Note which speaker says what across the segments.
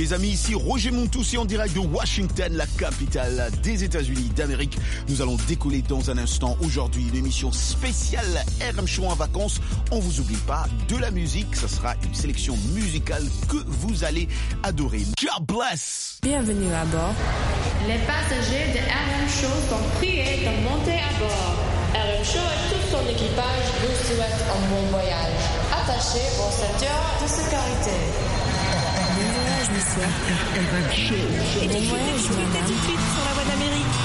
Speaker 1: les amis, ici Roger Montoussi en direct de Washington, la capitale des États-Unis d'Amérique. Nous allons décoller dans un instant. Aujourd'hui, une émission spéciale RM Show en vacances. On vous oublie pas de la musique. Ça sera une sélection musicale que vous allez adorer. God bless!
Speaker 2: Bienvenue à bord.
Speaker 3: Les passagers de RM Show sont priés de monter à bord. RM Show et tout son équipage vous souhaitent un bon voyage. Attachez vos ceintures de sécurité.
Speaker 2: Bon voyage, monsieur.
Speaker 4: RM Show.
Speaker 2: Et bon voyage, madame.
Speaker 3: Tout de suite sur la voie d'Amérique.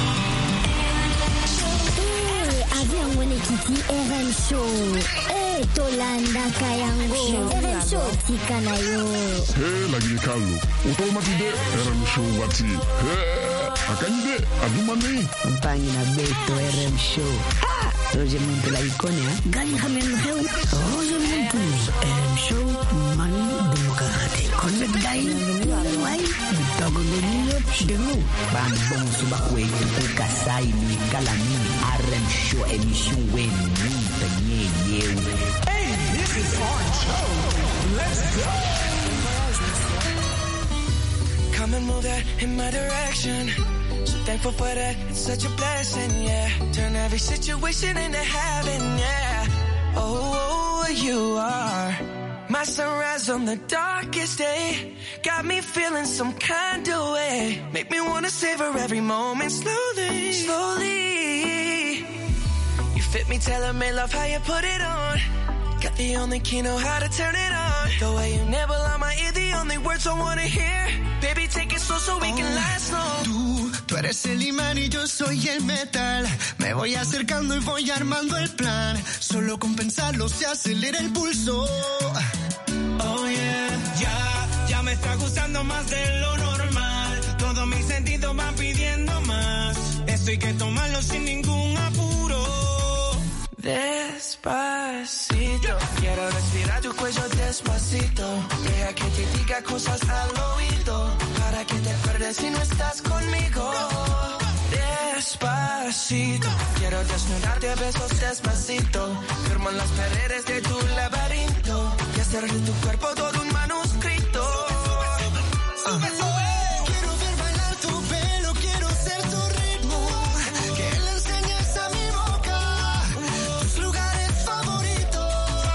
Speaker 5: Avion Wenekiti RM Show. Tolanda Kayango. RM Show Tikanayo.
Speaker 4: Lagi Carlo. Automatide RM Show wati. Akande adumane.
Speaker 6: Compagnie na Beto RM Show. Roger Montoussi la icône, hein? Gagne Hamen Heu. Roger Montoussi RM Show. Manu Demokrate. Convert Guy. Why? Togo Lelio. Demo. Bang bon subakwe. Kasai ni Kalami. RM Show émission Wen.
Speaker 7: Hey, this is RM Show. Let's go. Come and move that in my direction. So thankful for that, it's such a blessing, yeah. Turn every situation into heaven, yeah. Oh, you are my sunrise on the darkest day. Got me feeling some kind of way. Make me wanna savor every moment slowly, slowly. You fit me, tailor-made, love how you put it on. Got the only key, know how to turn it on. The way you nibble on my ear, the only words I wanna hear. Baby, take it slow so we can last long.
Speaker 8: Tú eres el imán y yo soy el metal. Me voy acercando y voy armando el plan. Solo con pensarlo se acelera el pulso.
Speaker 7: Oh yeah, ya me está gustando más de lo normal. Todos mis sentidos van pidiendo más. Esto hay que tomarlo sin ningún apuro. Despacito, quiero respirar tu cuello despacito. Deja que te diga cosas al oído, para que te acuerdes si no estás conmigo. Despacito, quiero desnudarte a besos despacito. Firmo en las paredes de tu laberinto y hacer de tu cuerpo todo un manuscrito.
Speaker 8: Quiero ver bailar tu pelo, quiero ser tu ritmo. Que le enseñes a mi boca tus lugares favoritos.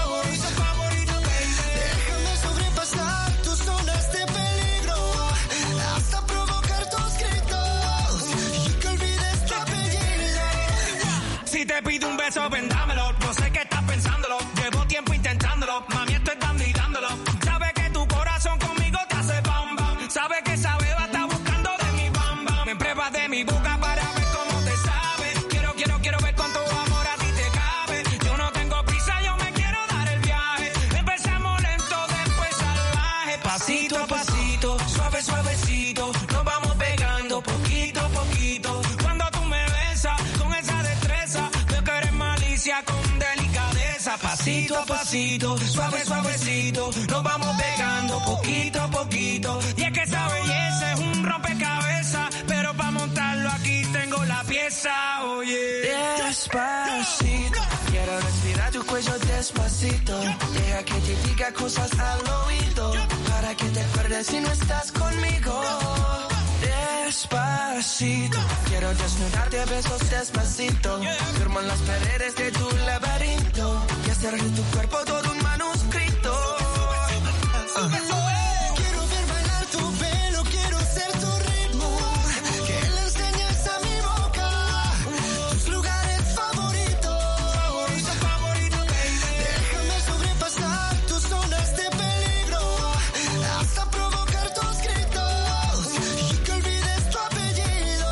Speaker 8: Déjame sobrepasar tus zonas de peligro, hasta provocar tus gritos y que olvides tu apellido.
Speaker 7: Si te pido un beso, ven dámelo. No sé qué estás pensándolo. Llevo tiempo intentándolo. Mami, estoy dando y dándolo. Sabes que tu corazón conmigo te hace bam bam. Sabes que esa beba está buscando de mi bam bam. Me pruebas de mi boca para ver cómo te sabe. Quiero ver cuánto amor a ti te cabe. Yo no tengo prisa, yo me quiero dar el viaje. Empezamos lento, después salvaje. Pasito a pasito, suave suavecito. Nos vamos pegando poquito a poquito. Cuando tú me besas con esa destreza, veo que eres malicia con delicadeza. Pasito a pasito, suave suavecito. Nos vamos pegando poquito a poquito. Y es que esa belleza es un rompecabezas, pero para montarlo aquí tengo la pieza. Oye, despacito, quiero respirar tu cuello despacito. Deja que te diga cosas al oído, para que te acuerdes si no estás conmigo. Despacito, quiero desnudarte a besos despacito. Firmo en las paredes de tu laberinto y hacer de tu cuerpo todo un manuscrito.
Speaker 8: Quiero ver bailar tu pelo, quiero ser tu ritmo. Que le enseñes a mi boca tus lugares favoritos. Déjame sobrepasar tus zonas de peligro, hasta provocar tus gritos y que olvides tu apellido.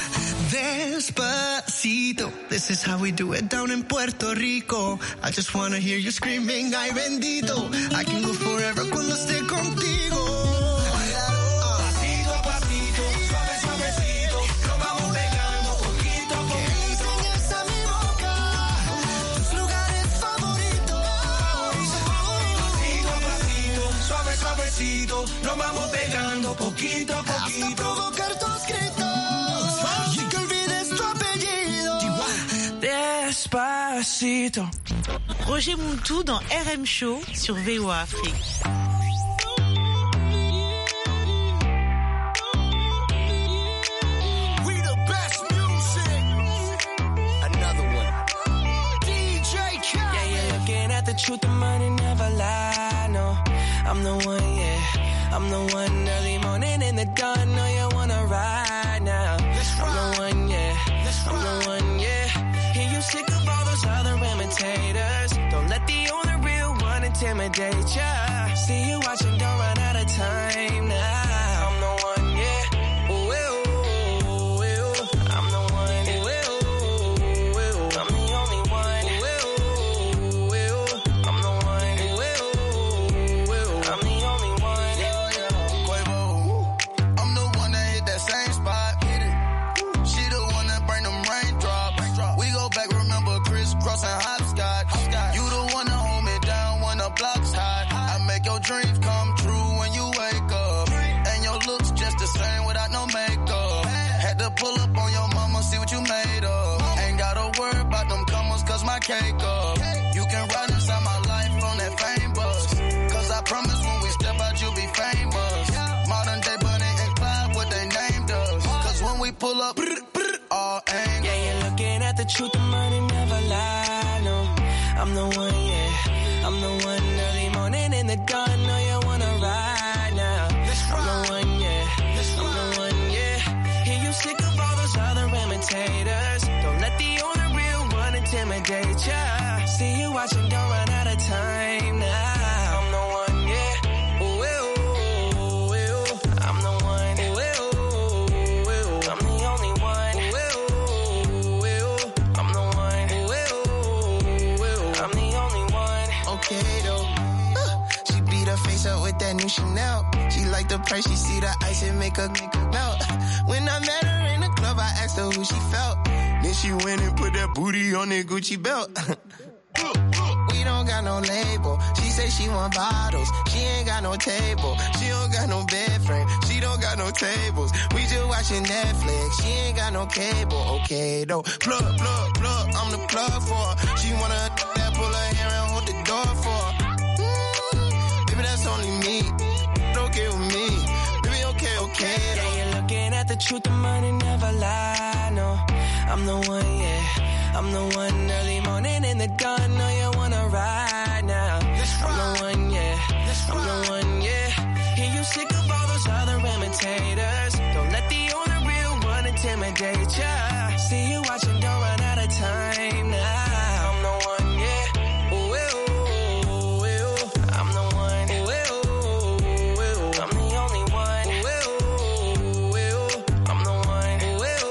Speaker 8: Despacito, this is how we do it down in Puerto Rico. I just wanna hear you screaming, ay bendito. I can go forever cuando esté contigo.
Speaker 7: Pasito a pasito, suave suavecito. Nos vamos pegando poquito a poquito.
Speaker 8: Que enseñes a mi boca tus lugares favoritos.
Speaker 7: Pasito a pasito, suave suavecito. Nos vamos pegando poquito a
Speaker 8: Hasta
Speaker 7: poquito.
Speaker 8: provocar tus gritos y que olvides tu apellido.
Speaker 7: Despacito.
Speaker 9: Roger Montoussi dans RM Show sur VOA Afrique.
Speaker 10: truth, the money never lie, no. I'm the one, yeah. I'm the one early morning in the dawn. Know you wanna ride now. I'm the one, yeah. I'm the one, yeah. Hear you sick of all those other imitators. Don't let the only real one intimidate ya. See you watching, don't run out of time now. I'm the one, yeah. Ooh, ooh, ooh, ooh. I'm the one, ooh, ooh, ooh. I'm the only one. Ooh, ooh, ooh. I'm the one, ooh, ooh, ooh. I'm the only one.
Speaker 8: Quavo, I'm the one that hit that same spot. She the one that bring them raindrops. We go back, remember crisscross and hopscotch. You the one that hold me down when the block's hot. I make your dreams come true when you wake up. And your looks just the same without no makeup. Had to pull up on your mama, see what you made of. Ain't gotta worry about them comers, cause my cake up. You can ride inside my life on that fame bus. Cause I promise when we step out, you'll be famous. Modern day Bonnie and Clyde, what they named us. Cause when we pull up, all angles.
Speaker 10: Yeah, you're looking at the truth, the money never lie, no. I'm the one, yeah. I'm the one early morning in the dawn. Know you wanna ride now. I'm the one, yeah. I'm the one, yeah. Hear you sick of all those other imitators. Don't let the only real one intimidate ya. See you watching, don't run out of time now. I'm the one, yeah. Ooh, ooh, ooh, ooh. I'm the one, ooh, ooh, ooh. I'm the only one. Ooh, ooh, ooh. I'm the one, ooh, ooh, ooh. I'm the only one.
Speaker 8: Okay though. She beat her face up with that new Chanel. She like the price, she see the ice and make her melt. When I met her in the club, I asked her who she felt. Then she went and put that booty on that Gucci belt. We don't got no label. She say she want bottles. She ain't got no table. She don't got no bed frame. She don't got no tables. We just watching Netflix. She ain't got no cable. Okay though. Plug, plug, plug. I'm the plug for her. She wanna that pull her hair and hold the door for her. Baby, that's only me. Okay with me. Baby, okay, okay.
Speaker 10: Yeah, you're looking at the truth, the money never lie, no. I'm the one, yeah. I'm the one early morning in the dawn. Know you wanna ride now. I'm the one, yeah. I'm the one, yeah. Hear you sick of all those other imitators. Don't let the only real one intimidate ya. See you watching, don't run out of time now. I'm the one, yeah. Ooh, ooh, ooh, ooh. I'm the one, ooh, ooh, ooh. I'm the only one. Ooh, ooh, ooh. I'm the one, ooh, ooh,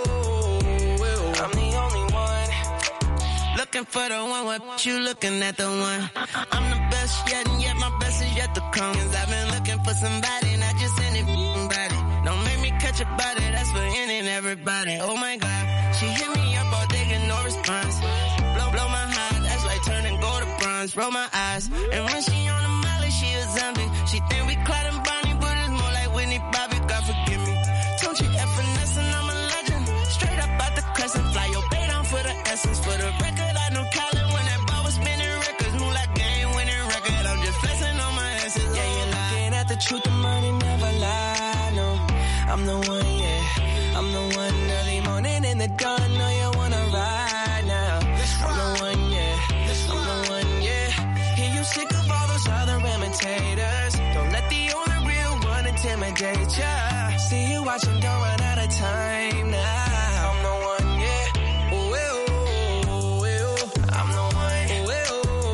Speaker 10: ooh. I'm the only one. Looking for the one, what you looking at the one? I'm the best yet, and yet my best is yet to come. Cause I've been looking for somebody, not just anybody. Don't make me catch a body, that's for any and everybody. Oh my God, she hit me up all day, get no response. Blow my heart, that's like turning gold to bronze. Roll my eyes, and when she on the molly, she a zombie. She think we Clyde and Bonnie, but it's more like Whitney Bobby. God forgive me. Don't you F finesse, and I'm a legend. Straight up out the crescent, fly your bait on for the essence. For the record, I know Colin when that ball was spinning records. Move like game winning record. I'm just flexing on my essence. Yeah, you're looking at the truth, the money never lie, no. I'm the one, yeah. I'm the one early morning in the dawn. Know you wanna ride now. I'm the one, yeah. I'm the one, yeah. Hear you sick of all those other imitators. Don't let the only real one intimidate ya. See you watching, don't run out of time now. I'm the one, yeah. Ooh, ooh, ooh, ooh. I'm the one. Ooh, ooh,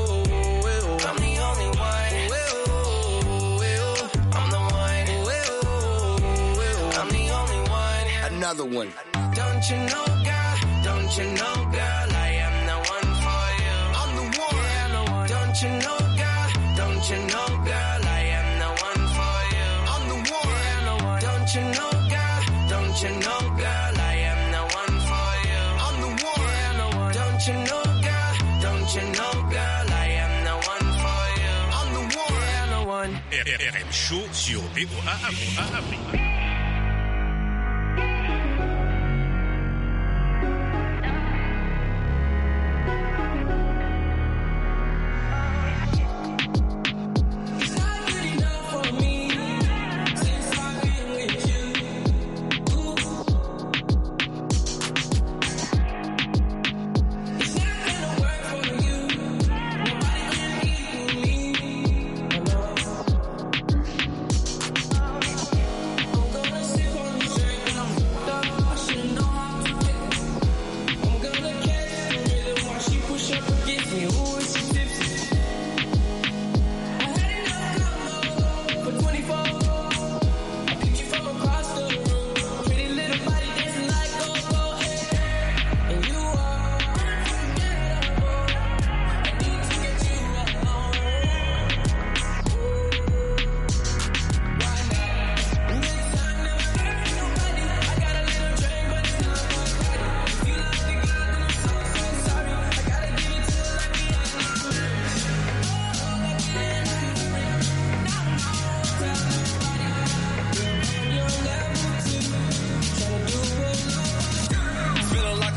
Speaker 10: ooh. I'm the only one. Ooh, ooh, ooh. I'm the one. Ooh, ooh, ooh. I'm the only one.
Speaker 8: Another one.
Speaker 10: Don't you know, girl? Don't you know, girl? I am the one for you. I'm the one. Yeah, I'm the one. Don't you know, girl? Don't you know, girl? I am the one for you. I'm the one. Yeah, I'm the one. Don't you know, girl? Don't you know, girl? I am the one for you. I'm the one. Yeah, I'm the one. Don't you know, girl? Don't you know, girl? I am the one for you. I'm the one. Yeah, I'm the one.
Speaker 11: RM Show sur VOA Afrique.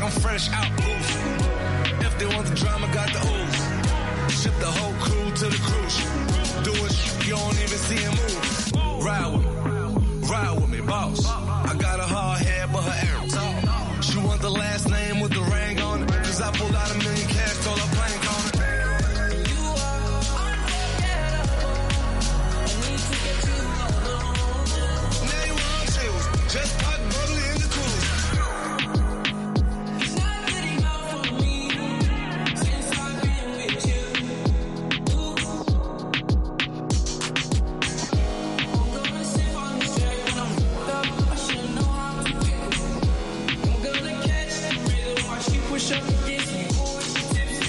Speaker 12: I'm fresh out booze. If they want the drama, got the ooze. Ship the whole crew to the cruise. Doing shit you don't even see him move. Ride with me, boss. I got a hard head, but her air tall. She want the last name with the ring on it. Cause I pulled out $1 million cash, told her plank on it. You are unforgettable. I need to get you alone. Now you want chills. Just pop bubbly in the cooler. It's not good enough for me since I've been with you. I'm gonna sip on this track when I'm up. I should know how to pick it. I'm gonna catch the rhythm while she push up against me. Oh, she tipsy.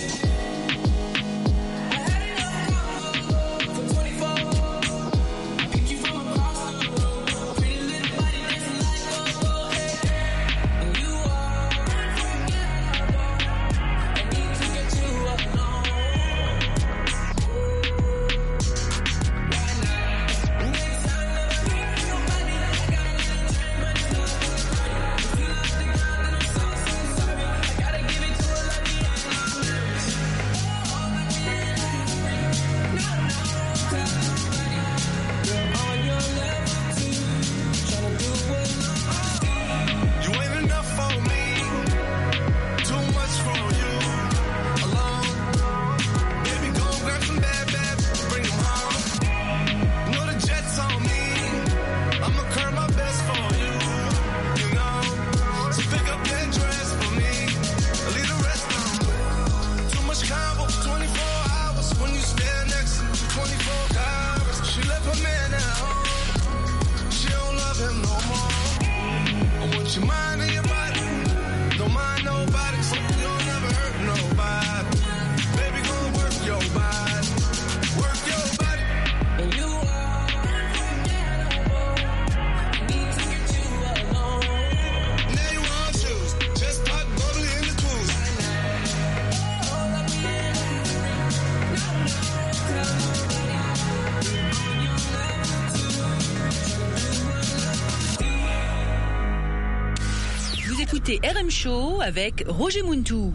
Speaker 12: I had enough combo for 24. I picked you from across the road. Pretty little body dancing like go-go. And you are unforgettable. I need to get you alone. Right now. Next time that I hear nobody like I got a little trend, but it's not good. If you love the girl, then I'm so sorry. I gotta give it to her like me, I'm not nervous. Oh, but then I no, tell nobody. You're on your level too. Tryna do what I do. You ain't enough for me. Too much for you. Alone. Baby, go grab some bad, bring them home. You know the jet's on me. I'ma curb my best for you. You know. So pick up that dress for me. Leave the rest on. Too much combo, 24 hours. When you stand next to me, 24 hours. She left her man at home. She don't love him no more. I want your mind and your body. Don't mind nobody, so you don't never hurt nobody. Baby, go work your body. Work your body. And you are unforgettable. I need to get you alone. Now you want shoes. Just pop bubbly in the cruise. Oh, let me in. No, tell nobody. On your level too.
Speaker 13: Vous écoutez RM Show avec Roger Muntou.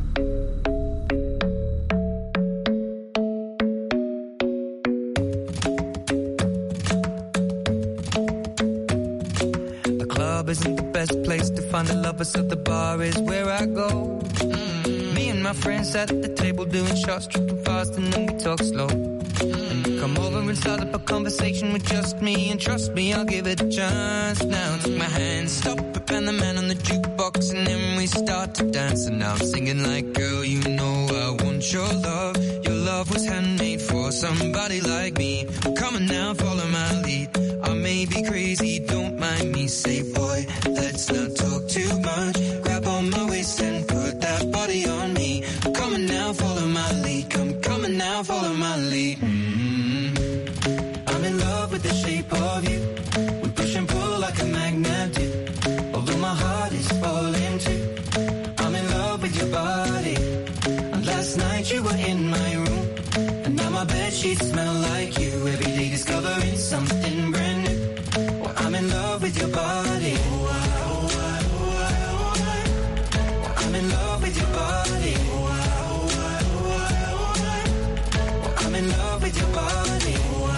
Speaker 10: The club isn't the best place to find the lovers, so the bar is where I go. Me and my friends at the table doing shots, tripping fast, and then we talk slow. And you come over and start up a conversation with just me, and trust me, I'll give it a chance. Now take my hand, stop it, and the man on the jukebox, and then we start to dance. And now I'm singing like, girl, you know I want your love. Your love was handmade for somebody like me. Come on now, follow my lead. I may be crazy, don't mind me. Say, boy, let's not talk too much. Grab on my waist and put that body on me. Come on now, follow my lead. Come on now, follow my lead. I'm in love with the shape of you. We push and pull like a magnet do. Although my heart is falling too. I'm in love with your body. And last night you were in my room. And now my bedsheets smell like you. Every day discovering something brand new. Well, I'm in love with your body. I'm in love with your body. I'm in love with your body.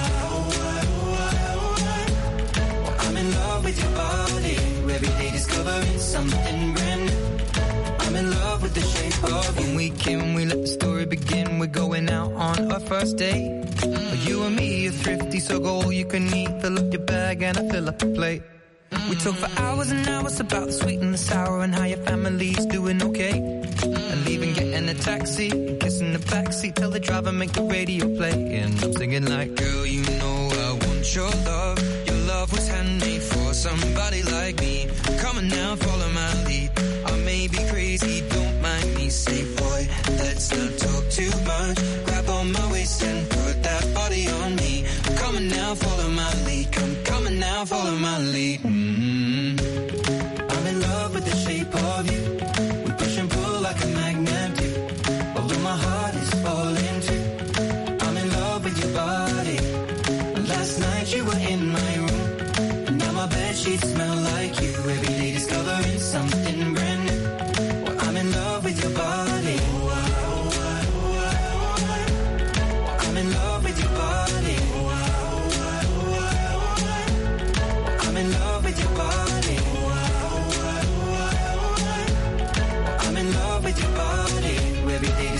Speaker 10: I'm in love with your body. Every day discovering something brand new. I'm in love with the shape of you. When we came, we let the story begin. We're going out on our first date. You and me are thrifty, so go all you can eat. Fill up your bag and I fill up the plate. We talk for hours and hours about the sweet and the sour and how your family's doing okay. And leaving, getting a taxi, kissing the backseat, tell the driver make the radio play. And I'm singing like, girl, you know I want your love. Your love was handmade for somebody like me. Come on now, follow my lead. I may be crazy, don't mind me. Say, boy, let's not talk too much. Grab on my waist and put that body on me. Come on now, follow my lead. Come on now, follow my lead. I'm in love with the shape of you. We push and pull like a magnet do. Although my heart is falling too. I'm in love with your body. Last night you were in my room. And now my bedsheets smell like you. Every day discovering something brand new. Well, I'm in love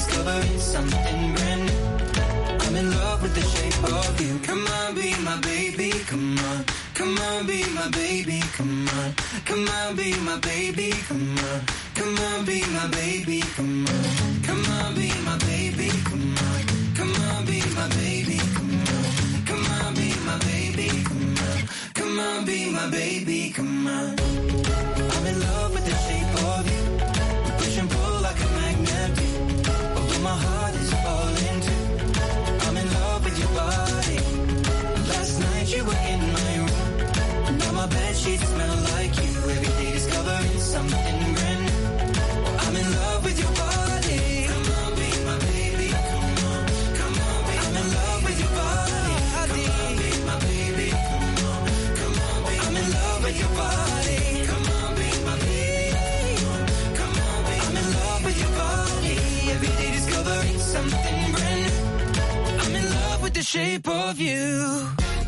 Speaker 10: discovering something brand new. I'm in love with the shape of you. Come on, be my baby, come on. Come on, be my baby, come on. Come on, be my baby, come on. Come on, be my baby, come on. Come on, be my baby, come on. Come on, be my baby, come on. Come on, be my baby, come on. Come on, be my baby, come on. I'm in love with the shape of you. We push and pull like a magnet do. Although my heart is falling too. I'm in love with your body. Last night you were in my room. Now my bedsheets smell like you. Every day discovering something brand new. I'm in love with your body. Come on, be my baby. Come on, come on, be I'm in love with your body. Come on, be my baby. Come on, come on, be I'm in love with your body. Come on, be my baby. Come on, be I'm in love with your body. Every day discovering something brand new. I'm in love with the shape of you.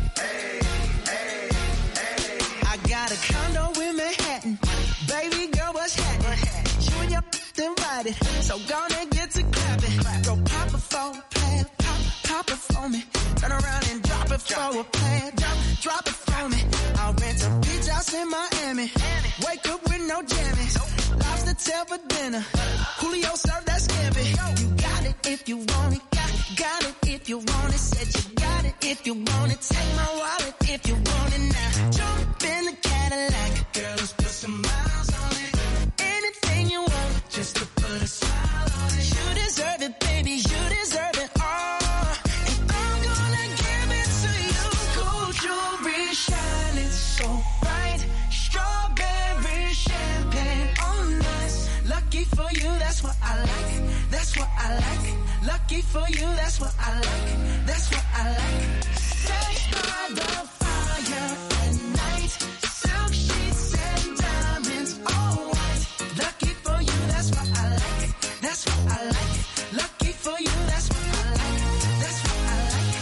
Speaker 14: I got a condo in Manhattan. Baby girl, what's happening? You and your invited, so gonna get to clapping. Go pop it for a plan, pop it for me. Turn around and drop it for a plan, drop it for me. I'll rent a beach house in Miami. Wake up with no jammies. Lobster tail for dinner. Julio served that scampi. You got it if you want it. Got it if you want it. Said you got it if you want it. Take my wallet if you want it now. Jump in the Cadillac. Girl, let's put some miles on it. Anything you want, just to put a smile on it. You deserve it, baby. You deserve it all. And I'm gonna give it to you. Gold jewelry shining so bright. Strawberry champagne on us. Lucky for you, that's what I like. That's what I like. Lucky for you, that's what I like. That's what I like. Stay by the fire at night. Silk sheets and diamonds, all white. Lucky for you, that's what I like. That's what I like. Lucky for you, that's what I like. That's what I like.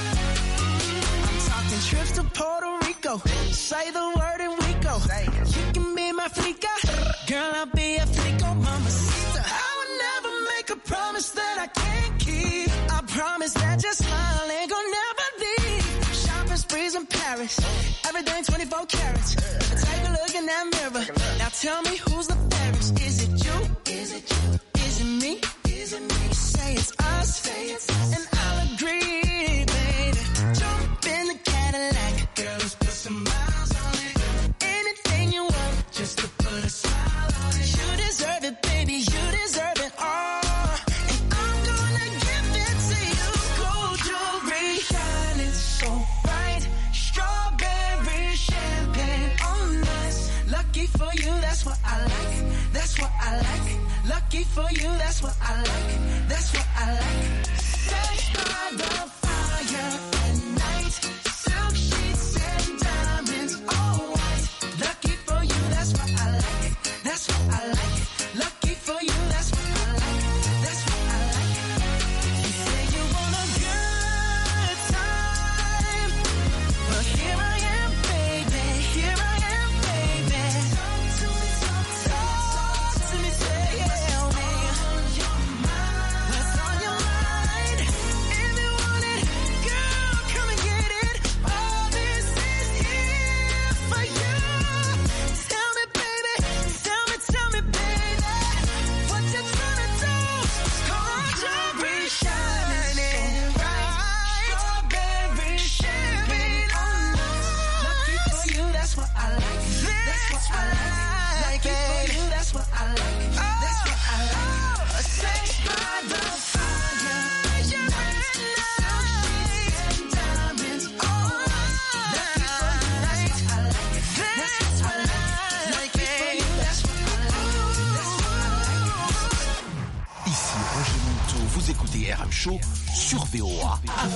Speaker 14: I'm talking trips to Puerto Rico. Say the word and we go. You can be my flica. Girl, I'll be a flico, mamacita. I would never make a promise that I can't keep. I promise that your smile ain't gonna never leave. Shopping sprees in Paris. Everything 24 carats. Take a look in that mirror. Now tell me who's the fairest. Is it you? Is it you? Is it me? Is it me? Say it's us. And I'll agree, baby. Jump in the Cadillac. Girl, let's put some miles on it. Anything you want, just to put a smile on it. You deserve it, baby. You deserve it all. And I'm gonna give it to you. Gold jewelry shining so bright. Strawberry champagne on us. Lucky for you, that's what I like. That's what I like. Lucky for you, that's what I like. That's what I like. Stay by the fire at night. Silk sheets and diamonds, all white. Lucky for you, that's what I like. That's what I like. Lucky for you, that's what I like. That's what I like. You say you want a good time, but here I am, baby. Here I am, baby. Talk to me, tell me. What's on your mind? If you want it, girl, come and get it. All this is here for you. Tell me, baby. Tell me, baby. What you tryna do? Gold jewelry shining bright. Strawberry champagne on us. Lucky for you, that's what I like. That's what I like. Lucky for you, that's what I like. That's what I like. Stay by the fire. And diamonds on us. Lucky for you, that's what I like. That's what I like. Lucky for you, that's what I like. That's what I like.
Speaker 1: Ici Roger Monteau, vous écoutez RM Show sur VOA.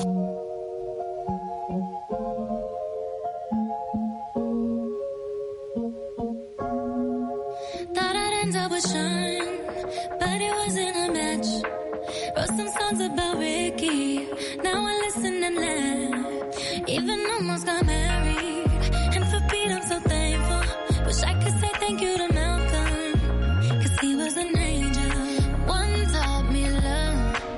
Speaker 15: Thought I'd end up with Sean, but it wasn't a match. Wrote some songs about Ricky, now I listen and laugh. Even almost got married, and for Pete I'm so thankful. Wish I could say thank you to Malcolm, 'cause he was an angel. One taught me love,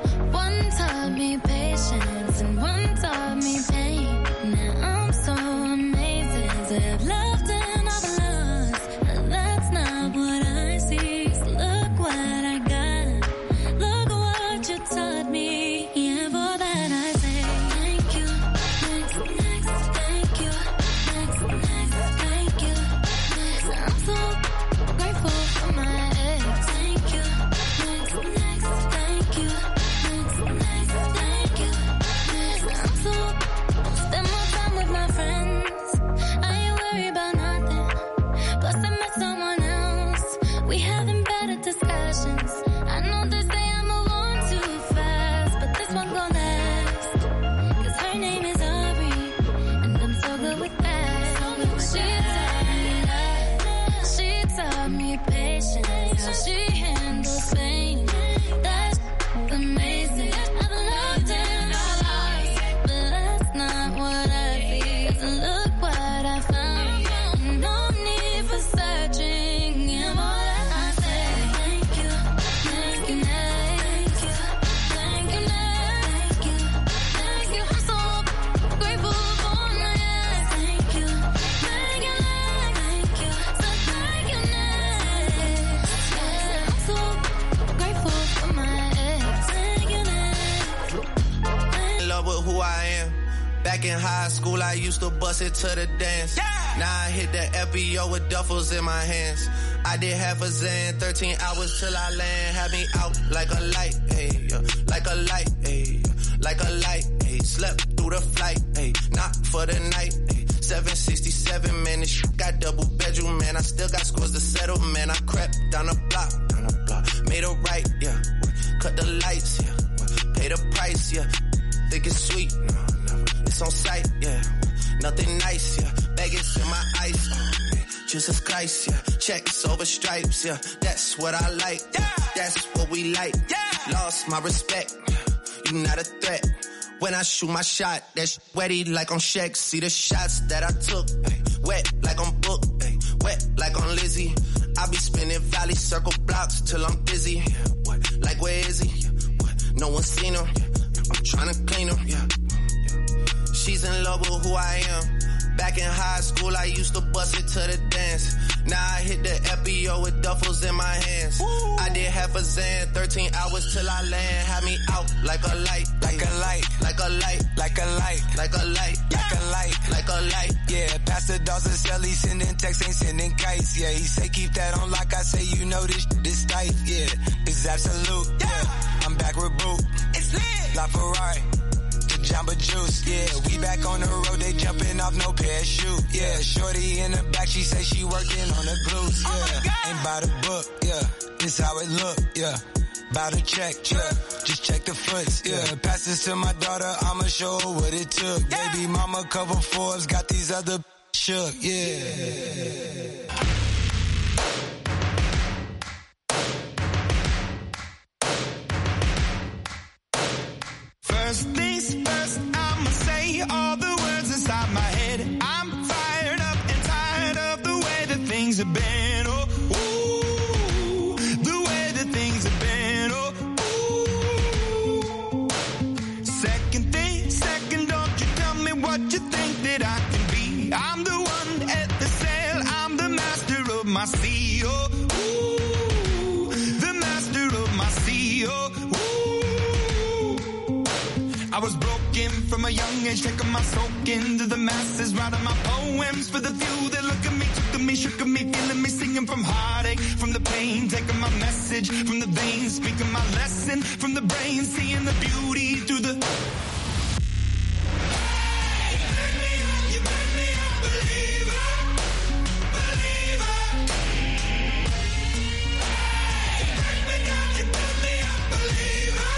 Speaker 15: patience. I know they say I move on too fast, but this one gon' last. 'Cause her name is Aubrey, and I'm so good with that. She taught me patience, how she handles pain. That's amazing. I've loved and lost, but that's not what I feel. And look what I found. No need for searching. And all that I say, thank you, thank you, thank you, thank you, thank you, thank you. I'm so grateful for my yes. Thank you, thank you, thank you, so thank you, next. Yeah, I'm so grateful for my ex. Thank you, next.
Speaker 10: In love with who I am. Back in high school, I used to bust it to the dance. Now I hit the FBO with duffels in my hands. I did half a Zan, 13 hours till I land. Had me out like a light, ayy, like a light, ayy, like a light, ayy. Slept through the flight, ayy, not for the night, ayy. 767, man, this shit got double bedroom, man. I still got scores to settle, man. I crept down the block, made a right, yeah. Cut the lights, yeah. Pay the price, yeah. Think it's sweet, no, never. It's on sight, yeah. Nothing nice, yeah. Baggage in my ice, Jesus Christ, yeah. Checks over stripes, yeah. That's what I like, that's what we like. Lost my respect, you not a threat. When I shoot my shot, that wetty like on Shaq. See the shots that I took, wet like on Book, wet like on Lizzie. I be spinning valley circle blocks till I'm dizzy. Like where is he? No one's seen him. I'm trying to clean him. She's in love with who I am. Back in high school, I used to bust it to the dance. Now I hit the FBO with duffels in my hands. I did half a Zan, 13 hours till I land. Had me out like a light, like a light, like a light, like a light, like a light, like a light, like a light. Yeah, Pastor Dawson Sally sending texts, ain't sending kites. Yeah, he say keep that on like I say, you know this tight. Yeah, it's absolute. Yeah, I'm back with Boot. It's lit. La Ferrari. Jamba Juice, yeah, we back on the road, they jumping off no parachute, yeah, shorty in the back, she say she working on the glutes, yeah, ain't by the book, yeah, this how it look, yeah, by the check, yeah, just check the foots, yeah, pass this to my daughter, I'ma show her what it took, baby mama cover Forbes, got these other shook, yeah.
Speaker 7: First things first, I'ma say all the words inside my head. I'm fired up and tired of the way that things have been. Oh, ooh, the way that things have been. Oh, ooh. Second thing, second, don't you tell me what you think that I can be. I'm the one at the sail, I'm the master of my sea. Oh, ooh, the master of my sea. Oh, I was broken from a young age, taking my soak into the masses, writing my poems for the few that look at me, took at me, shook at me, feeling me, singing from heartache, from the pain, taking my message from the veins, speaking my lesson from the brain, seeing the beauty through the... You make me a believer, believer. You break me down, you build me a believer.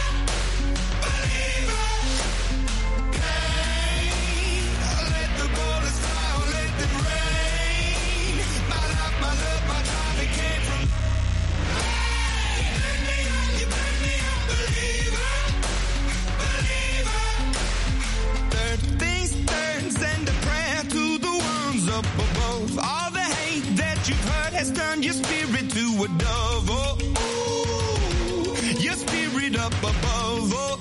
Speaker 7: All the hate that you've heard has turned your spirit to a dove. Oh, ooh, your spirit up above. Oh,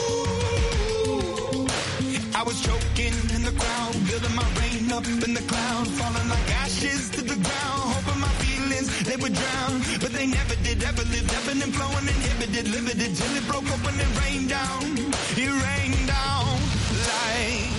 Speaker 7: ooh. I was choking in the crowd, building my rain up in the cloud, falling like ashes to the ground, hoping my feelings they would drown, but they never did. Ever lived, ebbing and flowing, inhibited, limited, till it broke open and rained down. It rained down like.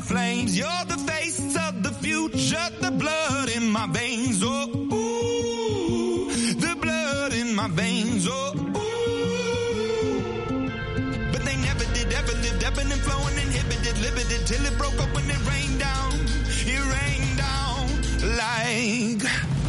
Speaker 7: the flames. You're the face of the future, the blood in my veins. Oh, ooh, the blood in my veins. Oh, ooh. But they never did, ever lived, ebbing and flowing, inhibited, limited, till it broke up when it rained down. It rained down like...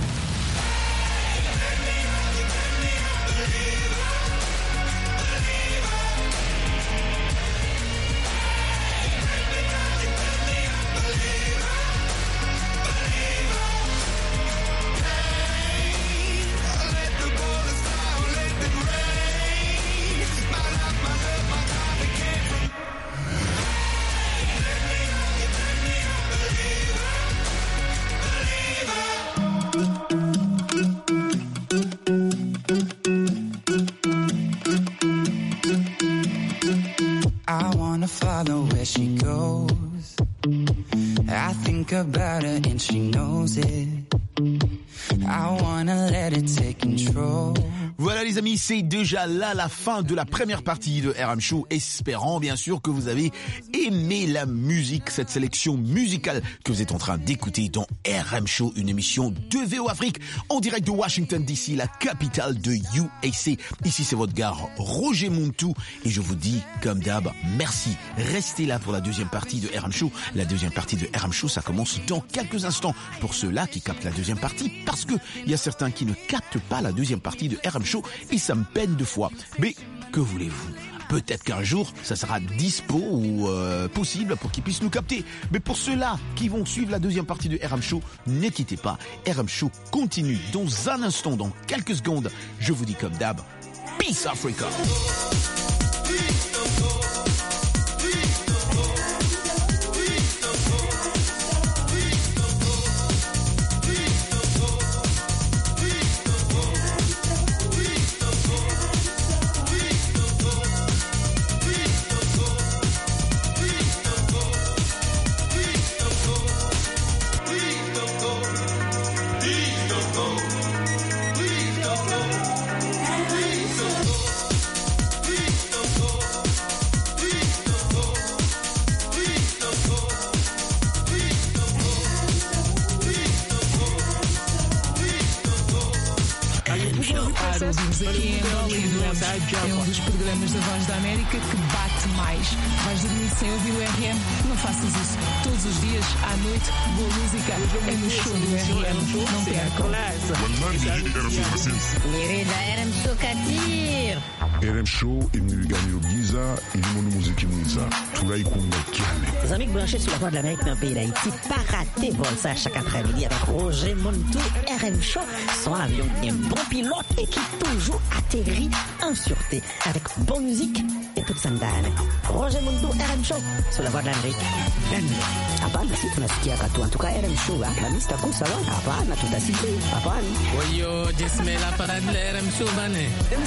Speaker 10: I wanna follow where she goes. I think about her and she knows it. I wanna let it take control.
Speaker 1: Voilà les amis, c'est déjà là la fin de la première partie de RM Show, espérant bien sûr que vous avez aimé la musique, cette sélection musicale que vous êtes en train d'écouter dans RM Show, une émission de VO Afrique en direct de Washington DC, la capitale de UAC. Ici c'est votre gars Roger Montou et je vous dis comme d'hab, merci. Restez là pour la deuxième partie de RM Show. La deuxième partie de RM Show, ça commence dans quelques instants. Pour ceux-là qui captent la deuxième partie, parce que il y a certains qui ne captent pas la deuxième partie de RM Show et ça me peine deux fois. Mais que voulez-vous? Peut-être qu'un jour, ça sera dispo ou possible pour qu'ils puissent nous capter. Mais pour ceux-là qui vont suivre la deuxième partie de RM Show, ne quittez pas. RM Show continue dans un instant, dans quelques secondes. Je vous dis comme d'hab, Peace Africa.
Speaker 16: Ouvimos aqui em Angola e é um dos programas da Voz da América que bate mais. Vais dormir sem ouvir o RM? Não faças isso. Todos os dias, à noite, boa música é no show do RM. Não percam.
Speaker 5: Querida RM Show Katir.
Speaker 4: RM Show imnigani Giza ilimono muziki mwiza tunaikunda kiane.
Speaker 6: Les amis branchés sur la Voix de l'Amérique dans le pays d'Haïti, pas rater vol ça chaque après-midi avec Roger Montou, RM Show, son avion un bon pilote et qui toujours atterrit en sûreté avec bonne musique et toute sandane. Roger Montou, RM Show sur la Voix de l'Amérique. Hapana, si tunasikia katu. En tout cas, RM Show, la mista kusa wa. Hapana, tutasikia. Hapana.
Speaker 17: Oyo, jismela para RM Show bane.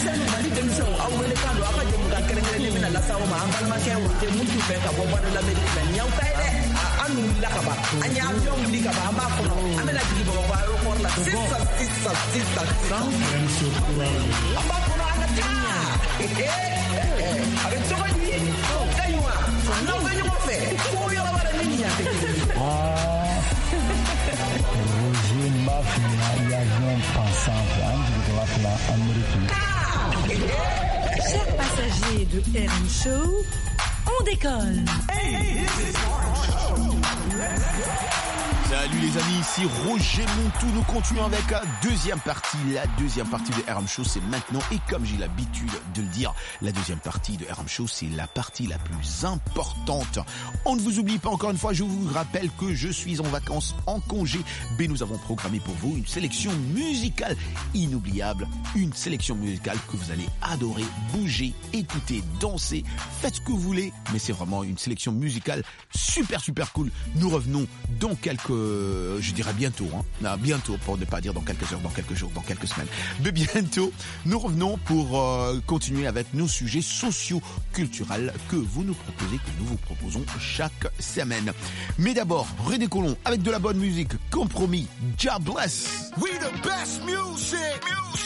Speaker 18: Roger Mafia e avião passant antes de lá pela Amérique.
Speaker 13: Chers passagers de RM Show, on décolle.
Speaker 1: Salut les amis, ici Roger Montou. Nous continuons avec la deuxième partie. La deuxième partie de RM Show, c'est maintenant. Et comme j'ai l'habitude de le dire, la deuxième partie de RM Show, c'est la partie la plus importante. On ne vous oublie pas encore une fois, je vous rappelle que je suis en vacances, en congé. Mais nous avons programmé pour vous une sélection musicale inoubliable. Une sélection musicale que vous allez adorer, bouger, écouter, danser. Faites ce que vous voulez. Mais c'est vraiment une sélection musicale super cool. Nous revenons dans je dirais bientôt, bientôt pour ne pas dire dans quelques heures, dans quelques jours, dans quelques semaines. Mais bientôt, nous revenons pour continuer avec nos sujets socio-culturels que vous nous proposez, que nous vous proposons chaque semaine. Mais d'abord, redécollons avec de la bonne musique. Compromis, God bless.
Speaker 7: We the best music.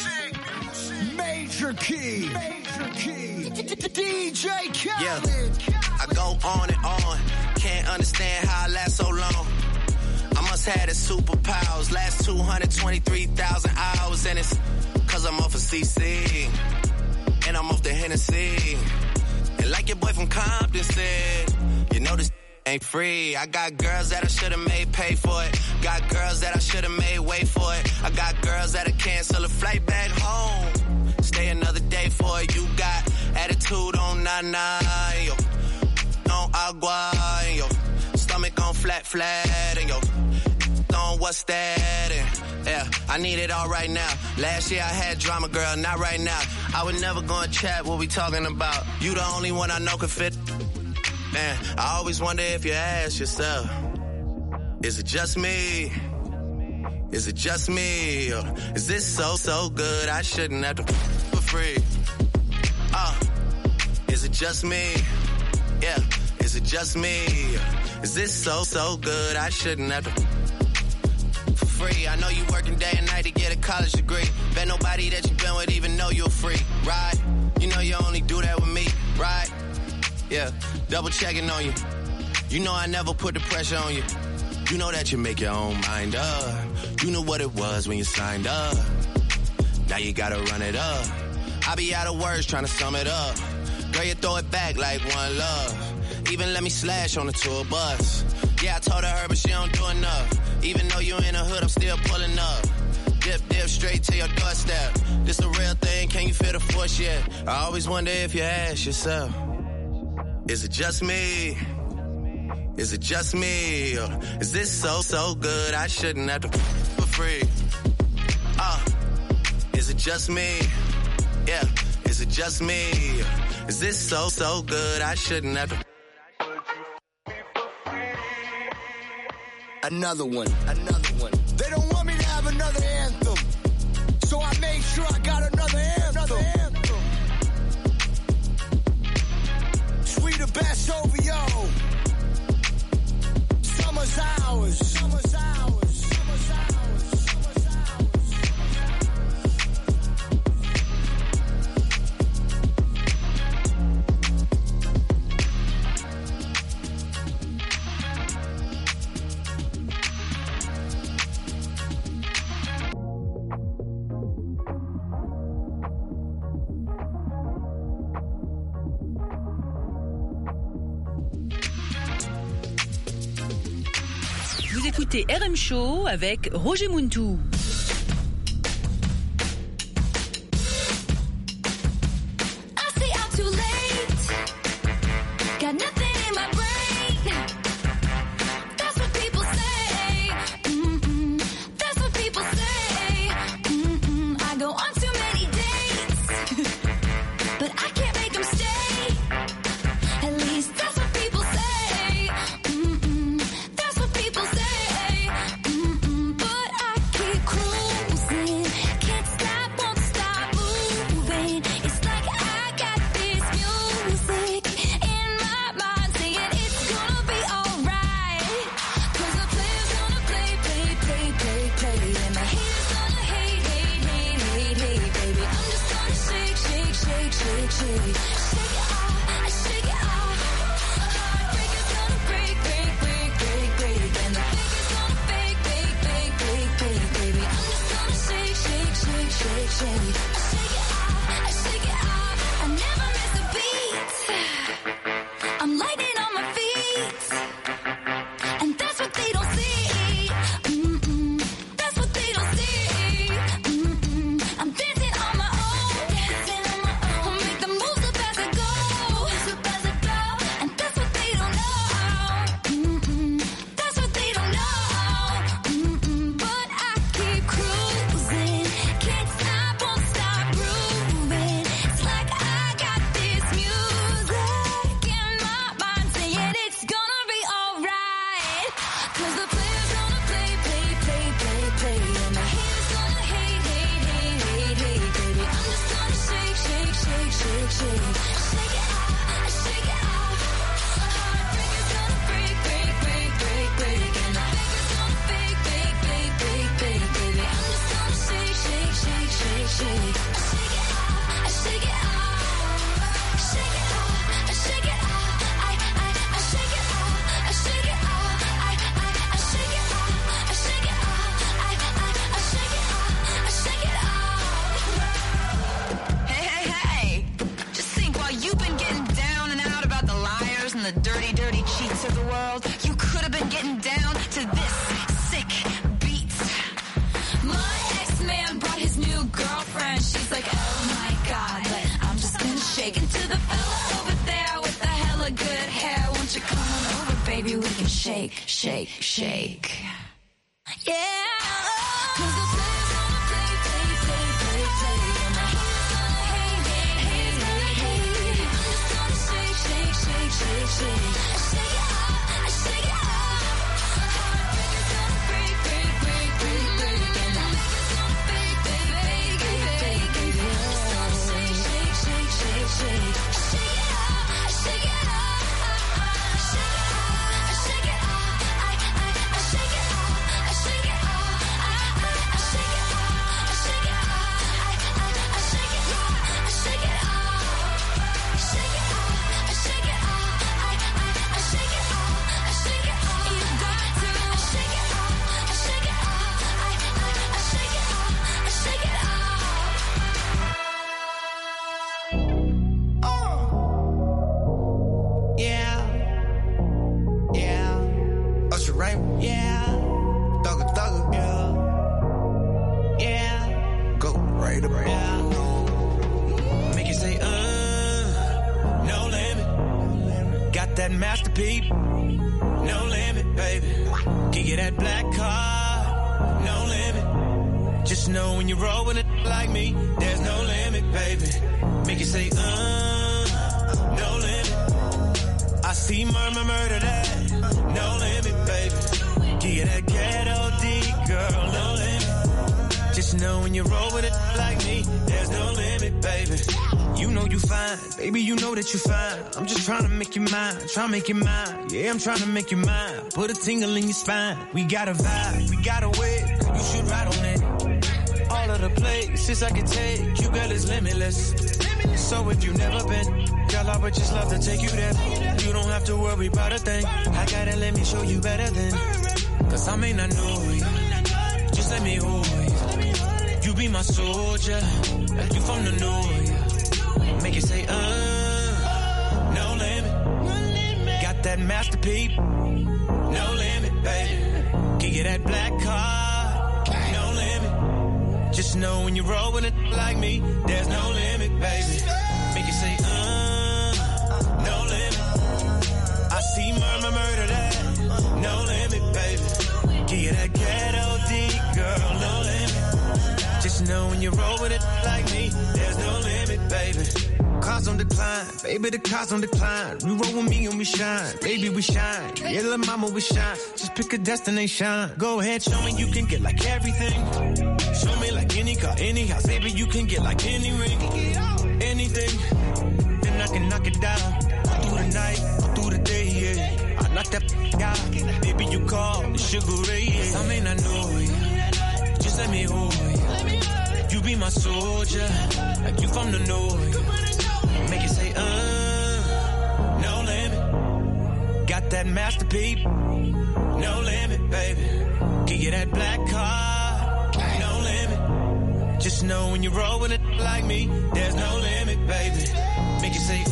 Speaker 7: Major key. DJ Khaled.
Speaker 19: Yeah, I go on and on. can't understand how I last so long. I must have the superpowers. Last 223,000 hours, and it's cause I'm off of CC. And I'm off the Hennessy. And like your boy from Compton said, you know this ain't free. I got girls that I should've made pay for it. Got girls that I should've made wait for it. I got girls that'll cancel a flight back home. Stay another day for it. You got attitude on nana, yo. On agua, yo. Stomach on flat, and yo. On what's that? And, yeah, I need it all right now. Last year I had drama, girl, not right now. I would never go and chat what we talking about. You the only one I know could fit. Man, I always wonder if you ask yourself, is it just me? Is it just me? Or is this so good I shouldn't have to for free? Is it just me? Yeah, is it just me? Is this so good I shouldn't have to for free? I know you working day and night to get a college degree. Bet nobody that you been with even know you're free, right? You know you only do that with me, right? Yeah, double checking on you. You know I never put the pressure on you. You know that you make your own mind up. You knew what it was when you signed up. Now you gotta run it up. I be out of words trying to sum it up. Girl, you throw it back like one love. Even let me slash on the tour bus. Yeah, I told her, but she don't do enough. Even though you in the hood, I'm still pulling up. Dip straight to your doorstep. This a real thing, can you feel the force yet? I always wonder if you ask yourself, is it just me? Is it just me? Or is this so good I shouldn't have to for free? Is it just me? Yeah, is it just me? Is this so good I shouldn't have to?
Speaker 20: Another one. They don't want me to have another anthem, so I made sure I got another anthem. Sweeter Bass OVO. Summer's ours.
Speaker 13: Vous écoutez RM Show avec Roger Muntou.
Speaker 21: the dirty, dirty cheats of the world. You could have been getting down to this sick beat. My ex-man brought his new girlfriend. She's like, oh my God, but I'm just gonna shake it to the fella over there with the hella good hair. Won't you come on over, baby? We can shake, shake, shake. Yeah. 'Cause the players wanna play, play, play, play, play. And the haters gonna hate, hate, hate, hate, hate. I'm just gonna shake, shake, shake, shake, shake. I shake it off, I shake it off. Heartbreakers gonna break, break, break, break, break. And the makers gonna fake, fake, fake, fake, fake, fake. I'm just gonna shake, shake, shake, shake, shake. I shake it off, I shake it off. I shake it off, I shake it off. I shake it off, I shake it off.
Speaker 10: That masterpiece, no limit, baby. Give you that black card, no limit. Just know when you roll with it like me, there's no limit, baby. Make you say, no limit. I see murder that, no limit, baby. Give you that ghetto D, girl, no limit. Just know when you roll with it like me, there's no limit, baby. You know you fine, baby, you know that you fine. I'm just trying to make you mine, trying to make you mine. Yeah, I'm trying to make you mine. Put a tingle in your spine. We got a vibe, we got a way. You should ride on it. All of the places I can take you, girl, is limitless. So if you never been, girl, I would just love to take you there. You don't have to worry about a thing. I gotta let me show you better than. 'Cause I may not know you, just let me hold you. You be my soldier, like you from the north. Make you say, no limit. Got that masterpiece, no limit, baby. Give you that black card, no limit. Just know when you roll with it like me, there's no limit, baby. Make you say, no limit. I see murder that, no limit, baby. Give you that ghetto D, girl, no limit. Just know when you roll with it like me, there's no limit, baby. Cars on decline, baby, the cars on decline. We roll with me and we shine, baby, we shine. Yeah, little mama, we shine. Just pick a destination. Go ahead, show me you can get like everything. Show me like any car, any house, baby, you can get like any ring, anything. Then I can knock it down. All through the night, all through the day, yeah. I knock that out. Baby, you call the Sugar Ray, yeah. I may not know you, just let me hold you. You be my soldier, like you from the north. Make you say, no limit. Got that masterpiece, no limit, baby. Give you that black card, no limit. Just know when you roll with it like me, there's no limit, baby. Make you say,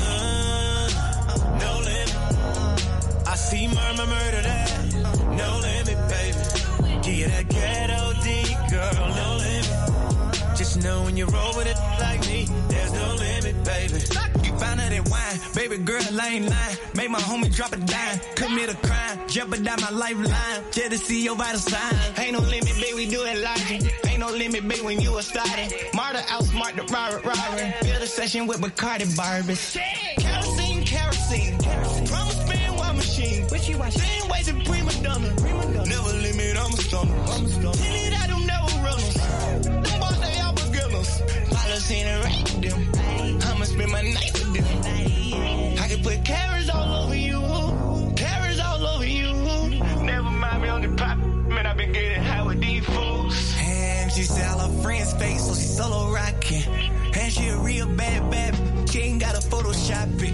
Speaker 10: no limit. I see murder that, no limit, baby. Give you that ghetto D, girl, no limit. Just know when you roll with it like me, there's no limit, baby. You found out that wine, baby girl, I ain't lying. Made my homie drop a dime, commit a crime, jeopardize my lifeline, just to see your vital signs. Ain't no limit, baby, we do it like it. Ain't no limit, baby, when you were starting. Marta outsmart the robber. Build a session with Bacardi Barbies. Kerosene. Promise spin one machine. What you watch? Same ways in prima donna. Never limit, I'm a stunner. Till I don't never runners. Them boys, they all beginners. Policy and rank them. I'ma spend my night with them. I can put carrots all over you. Carrots all over you. Never mind me on the pop. Man, I been getting high with these fools. And she said all her friends fake, so she solo rocking. And she a real bad. She ain't got a Photoshop it.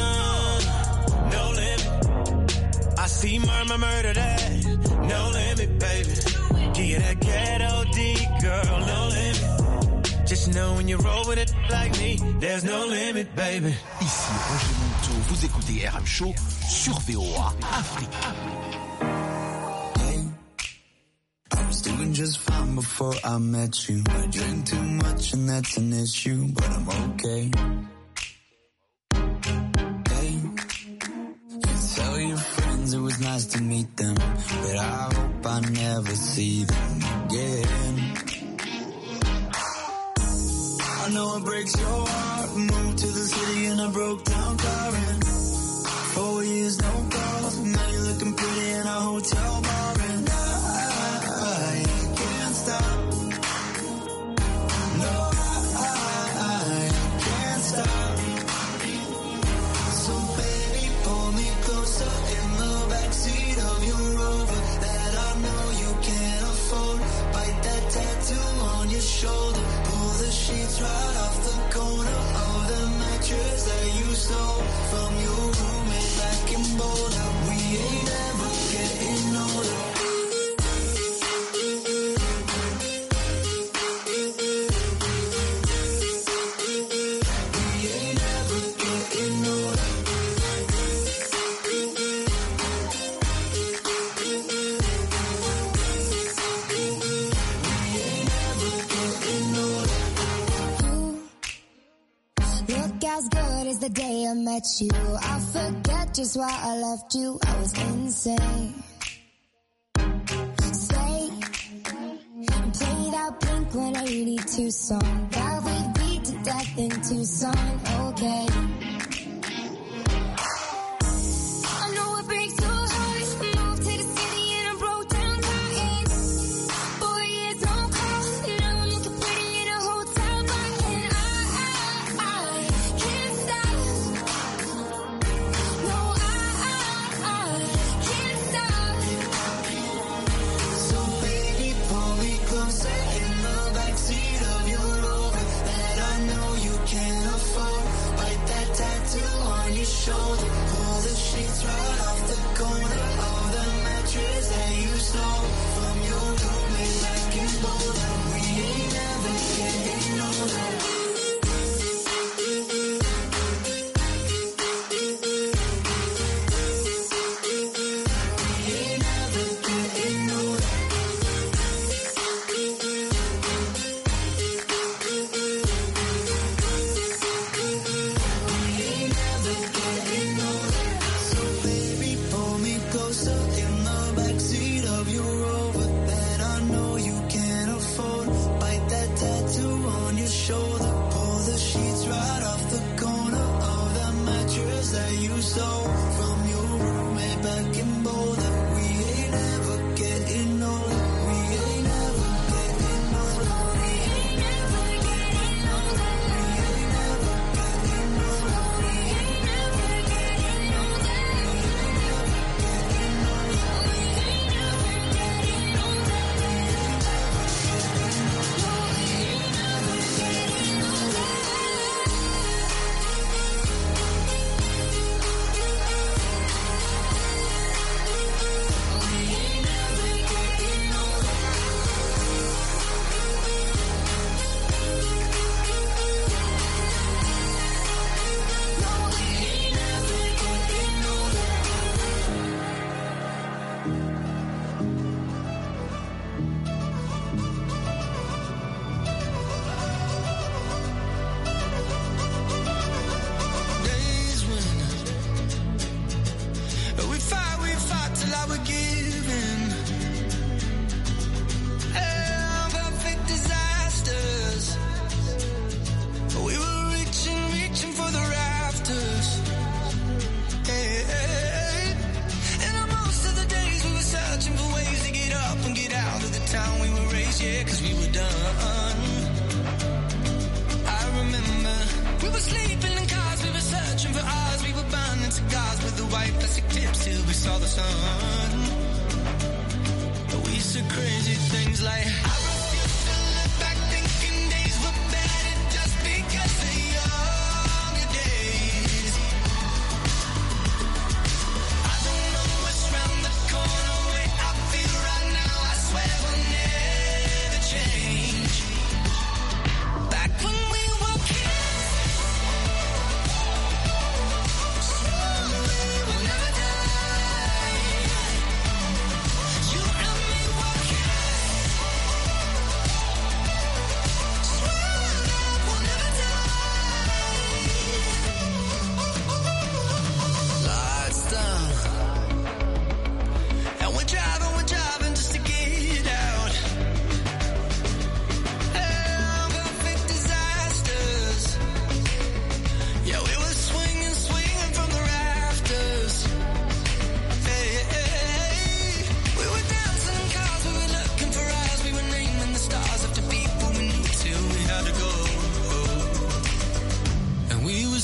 Speaker 10: No limit. I see murder that, no limit, baby. Give you that ghetto D, girl, no limit. Just Yes, you know when you roll with it like me, there's no limit, baby.
Speaker 1: Ici Roger Monteau, vous écoutez RM Show sur VOA Afrique.
Speaker 2: I was doing just fine before I met you. I drink too much and that's an issue, but I'm okay. Hey, you tell your friends it was nice to meet them, but I hope I never see them again. I know it breaks your heart. Moved to the city in a broke down car and 4 years no calls. Now you're looking pretty in a hotel bar and I can't stop. No, I can't stop. So baby, pull me closer in the backseat of your Rover that I know you can't afford. Bite that tattoo on your shoulder. Pull the sheets right off the corner of the mattress that you stole from your roommate back in Boulder. We ain't ever getting older.
Speaker 22: As good as the day I met you, I forget just why I left you. I was insane. Stay and play that Blink-182 song that we beat to death in Tucson. Okay. I know it breaks your heart. Moved to the city and I broke down crying. 4 years no call. Now I'm looking pretty in a hotel bar and I can't stop. No, I can't stop.
Speaker 2: So baby, pull me closer in the backseat of your Rover that I know you can't afford. Bite that tattoo on your shoulder. Pull the sheets right off the corner of the mattress that you stole from your roommate back in Boulder. We ain't never getting older.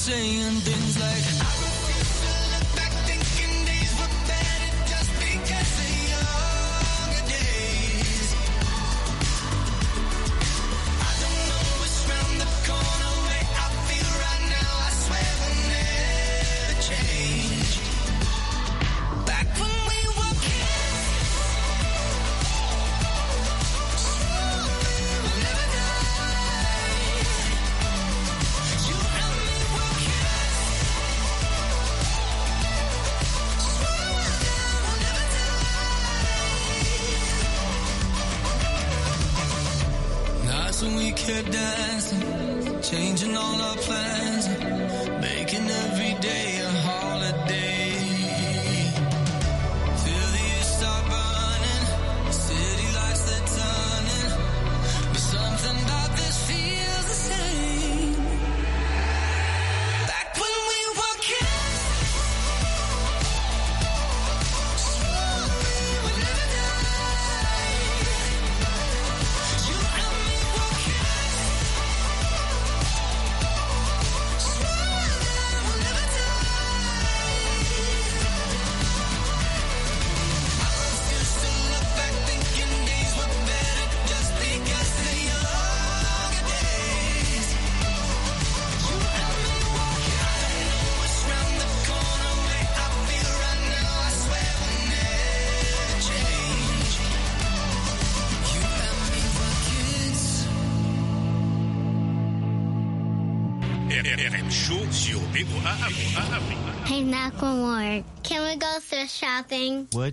Speaker 2: saying things like, I refuse to look back thinking days were better just because of younger days. I don't know what's round the corner, way I feel right now, I swear will never change. Back when we were kids, we'll never die. You and me were kids, we'll never die. Nights when we kept dancing, changing all our plans, making every day a holiday. Feel the years start burning, city lights they're turning, but something about this feels the same. Back when we were kids, we'll never die. You and me were kids, we'll never die. I refuse to look back thinking days were better just because of younger days. You and me were kids. I don't know what's round the corner, way I feel right now, I swear will never change. You and me were kids.
Speaker 11: RM Show sur VOA Afrique.
Speaker 15: Hey, Macklemore, can we go thrift shopping?
Speaker 1: What?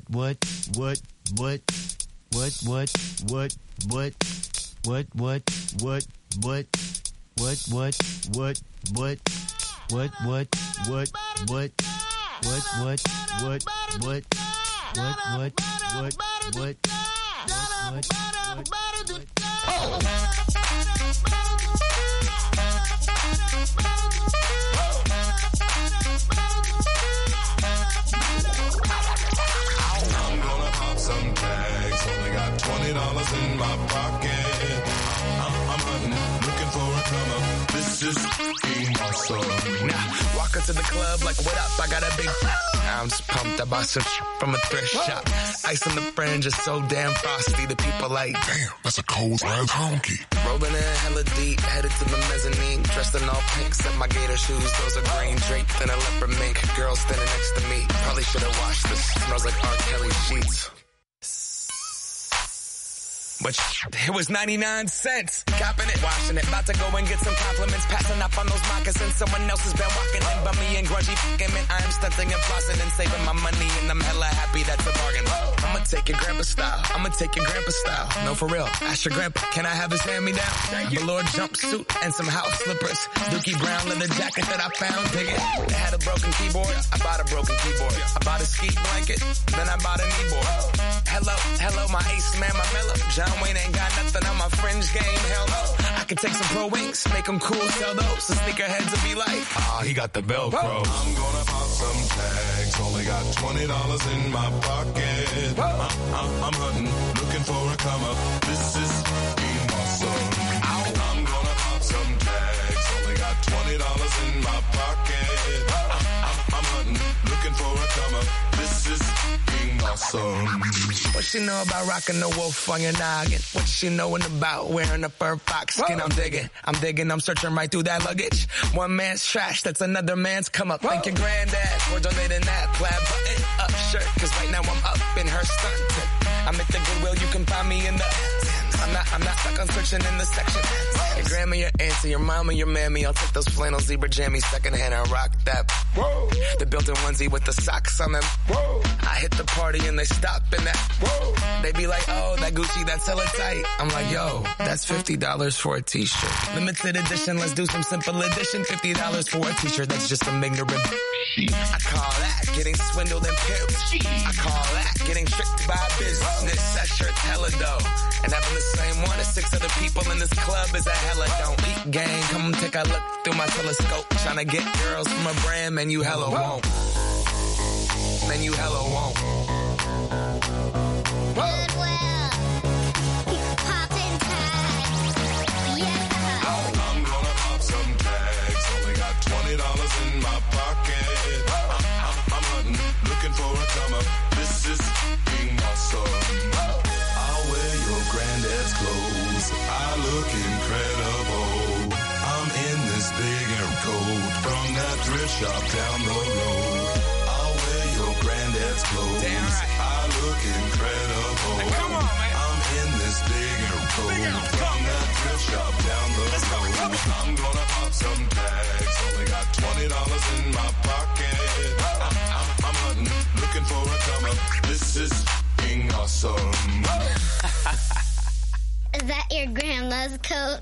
Speaker 3: I'm gonna pop some tags. Only got $20 in my pocket. I'm hunting, looking for a come up. This is awesome.
Speaker 10: Nah, walk up to the club like, what up? I got a big. I'm just pumped. I bought some from a thrift shop. Ice on the fringe is so damn frosty. The people like, damn, that's a cold ass honky. Rolling in hella deep, headed to the mezzanine. Dressed in all pink, set my gator shoes. Those are green draped in a leopard mink. Girl standing next to me. Probably should have washed this. Smells like R. Kelly sheets. But it was 99 cents. Copping it, washing it. About to go and get some compliments. Passing up on those moccasins. Someone else has been walking in by me and grungy fucking man. I am stunting and flossing and saving my money. And I'm hella happy that's a bargain. I'ma take your grandpa style. I'ma take your grandpa style. No, for real. Ask your grandpa, can I have his hand-me-down? Velour jumpsuit and some house slippers. Dookie brown leather jacket that I found. Dig it. It had a broken keyboard. I bought a broken keyboard. I bought a ski blanket. Then I bought a kneeboard. Hello, my ace man, my mellow. John Wayne ain't got nothing on my fringe game. Hell no. I can take some pro wings, make them cool, sell those. The sneakerheads will be like, he got the Velcro.
Speaker 3: I'm gonna pop some tags. Only got $20 in my pocket. I'm hunting, looking for a come up. This is awesome. I'm gonna pop some tags. Only got $20 in my pocket. I'm hunting, looking for a come up. This is awesome.
Speaker 10: What she know about rocking the wolf on your noggin? What she knowin' about wearing a fur fox skin? I'm digging, I'm searching right through that luggage. One man's trash, that's another man's come up. Thank your granddad for donating that plaid button up shirt. Cause right now I'm up in her skirt. I'm at the Goodwill, you can find me in the. I'm not stuck on searching in the section. Your grandma, your auntie, your mama, your mammy. I'll take those flannel zebra jammies secondhand and rock that. Whoa. The built-in onesie with the socks on them. Whoa. I hit the party and they stop in that. Whoa. They be like, oh, that Gucci, that's hella tight. I'm like, yo, that's $50 for a t-shirt. Limited edition, let's do some simple edition. $50 for a t-shirt, that's just some ignorant. I call that getting swindled and pimped. I call that getting tricked by business. That shirt's hella dope. And having the same one as 6 other people in this club is a hella don't. Eat gang, come take a look through my telescope. Tryna get girls from a brand, man, you hella won't. Man, you hella won't.
Speaker 15: Goodwill. Poppin' tags. Yeah.
Speaker 3: I'm gonna pop some tags. Only got $20 in my pocket. I'm hunting, looking for a come up. This is being awesome. I'll wear your granddad's clothes. I look incredible. I'm in this big air coat from that thrift shop down the road. I'll wear your granddad's clothes. Damn right. I look incredible. Now come on, man. I'm in this big air coat from that thrift shop down the road. I'm gonna pop some tags. Only got $20 in my pocket. I'm hunting, looking for a come up. This is being awesome.
Speaker 8: Is that your grandma's coat?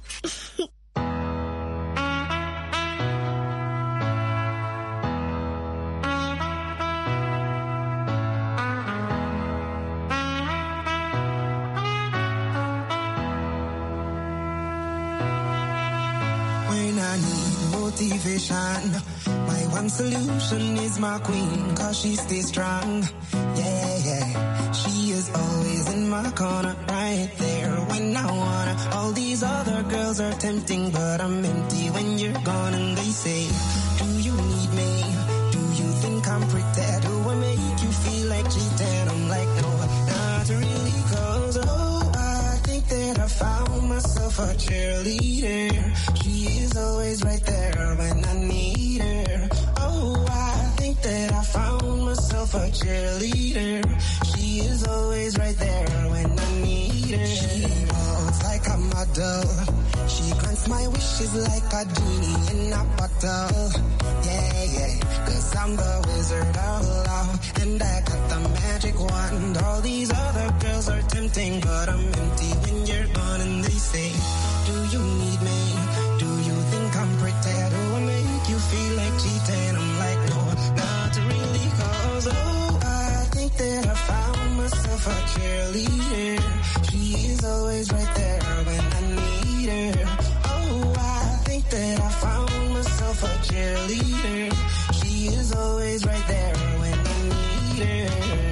Speaker 14: When I need motivation, my one solution is my queen, cause she stays strong. Yeah, yeah. She is always in my corner, right there when I wanna. All these other girls are tempting, but I'm empty when you're gone. And they say, do you need me? Do you think I'm pretty? Do I make you feel like cheating? I'm like, no, not really, cause oh, I think that I found myself a cheerleader. She is always right there when I need her. Oh, I think that I found myself a cheerleader. She is always right there when I need her. She walks like a model. She grants my wishes like a genie in a bottle. Yeah, yeah, cause I'm the wizard of love, and I got the magic wand. All these other girls are tempting, but I'm empty when you're gone. And they say, do you need me? Do you think I'm pretty? Do I make you feel like cheating? I'm like, no, not really, cause oh, I think that I found myself a cheerleader. She is always right there when I need her. Oh, I think that I found myself a cheerleader. She is always right there when I need her.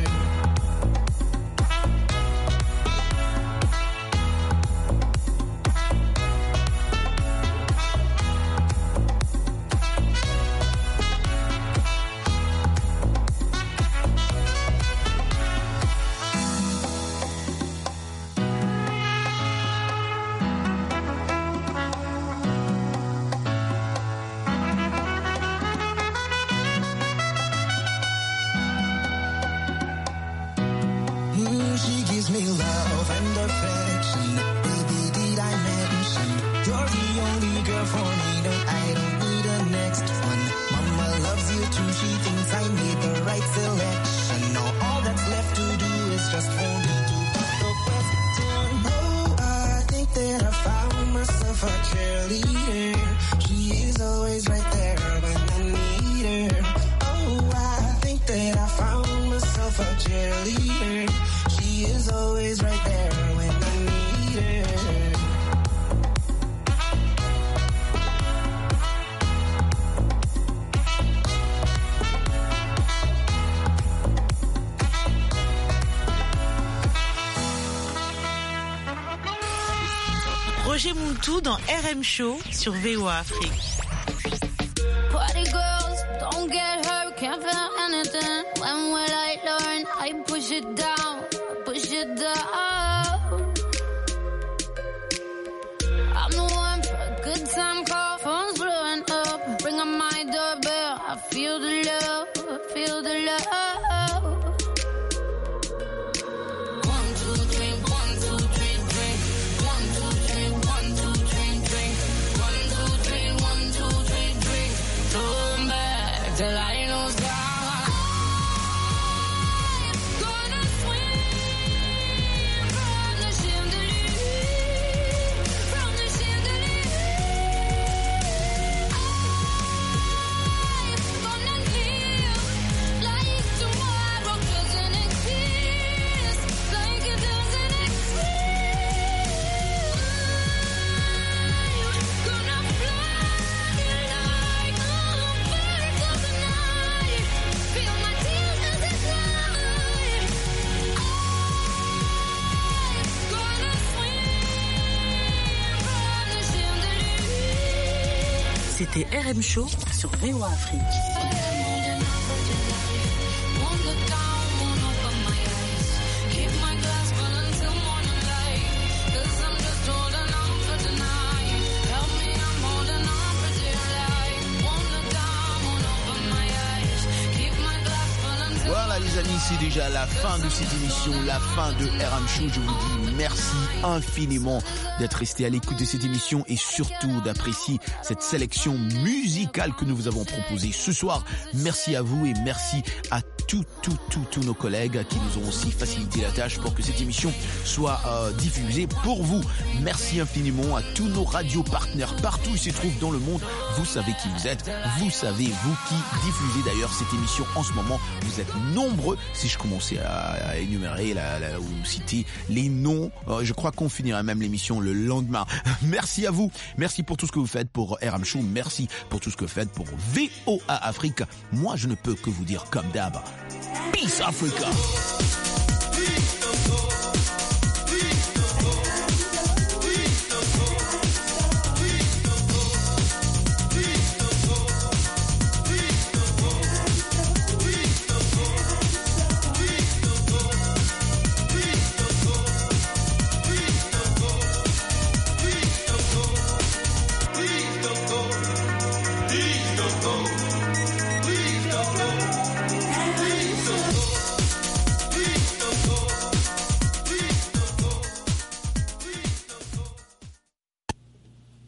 Speaker 14: She gives me love and affection. Baby, did I mention you're the only girl for me? No, I don't need a next one. Mama loves you too. She thinks I made the right selection. Now all that's left to do is just for me to put the question. Oh, I think that I found myself a cheerleader. She is always right there when I need her. Oh, I think that I found myself a cheerleader. She is always right there when I need her.
Speaker 9: Roger Mountou dans RM Show sur VOA Afrique.
Speaker 15: Party girls, don't get hurt, can't feel anything. When will I learn? I push it down, push it down. I'm the one for a good time call, phone's blowing up. Ring on my doorbell, I feel the love, I feel the love. 1, 2, 3, 1, 2, 3, drink. 1, 2, 3, 1, 2, 3, drink. 1, 2, 3, 1, 2, 3, drink. Turn back till I know stop. Gonna swing
Speaker 9: C'était RM Show sur VOA Afrique.
Speaker 1: Voilà les amis, c'est déjà la fin de cette émission, la fin de RM Show. Je vous dis merci infiniment d'être resté à l'écoute de cette émission et surtout d'apprécier cette sélection musicale que nous vous avons proposée ce soir. Merci à vous et merci à tous nos collègues qui nous ont aussi facilité la tâche pour que cette émission soit diffusée pour vous. Merci infiniment à tous nos radios partenaires partout où ils se trouvent dans le monde. Vous savez qui vous êtes, vous savez vous qui diffusez d'ailleurs cette émission en ce moment. Vous êtes nombreux. Si je commençais à énumérer ou citer les noms, je crois qu'on finirait même l'émission le lendemain. Merci à vous. Merci pour tout ce que vous faites pour RM Show. Merci pour tout ce que vous faites pour VOA Afrique. Moi, je ne peux que vous dire comme d'hab. Peace Africa.